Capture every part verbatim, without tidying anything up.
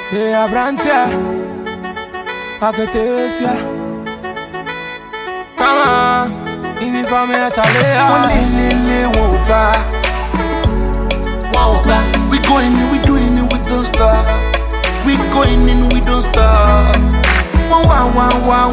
Yeah, Brantia, I could taste ya. Come on, if you for me, I'll tell you. We going in, we doing it, we don't stop. We going in, we don't stop. One, one, one, one,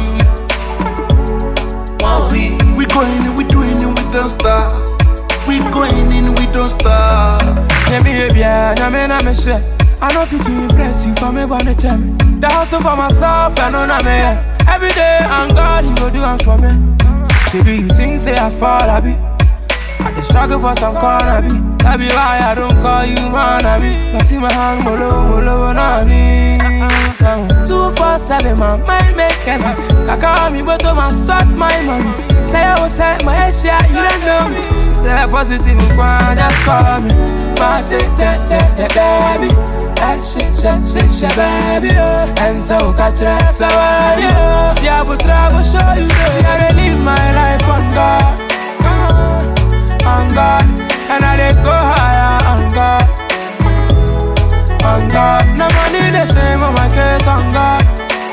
worry. We going in, we doing it, we don't stop. We going in, we don't stop. Yeah, baby, I'm a shit. I know fit to impress you for me, but the time. The hustle for myself, I know not me. Every day, I'm God, you go do it for me. Baby, you think say I fall, I be. I just struggle for some corner, be. That be why I don't call you man, I be. I see my hand, molo, molo, nani. Two, four, seven, my mind make heavy. Kaka me, but to my sort my money. Say I was set my head shot, you don't know me. Say positive, one, just call me. My day, day, day, day, baby. Shit, shit, shit, shit, baby. And so catch it, so yeah. Yeah, but I will show you. I live my life on God, on God, and I let go higher on God, on God. No money the same on my case on God,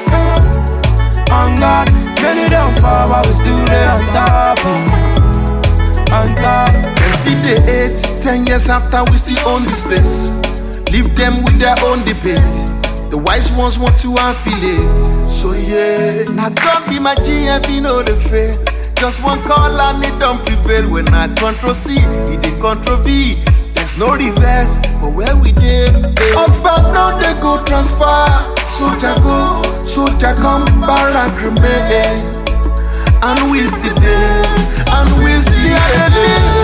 on God. Many don't fall, but we still there on top, on top. Them see the eight, ten years after we still own this place. Leave them with their own debate. The wise ones want to affiliate. So yeah, now God be my G F, you know the fail. Just one call and it don't prevail. When I control C, it dey control V. There's no reverse for where we did. Up and now they go transfer. Soldier go, soldier come, barrack remain. And we still there, and we still there.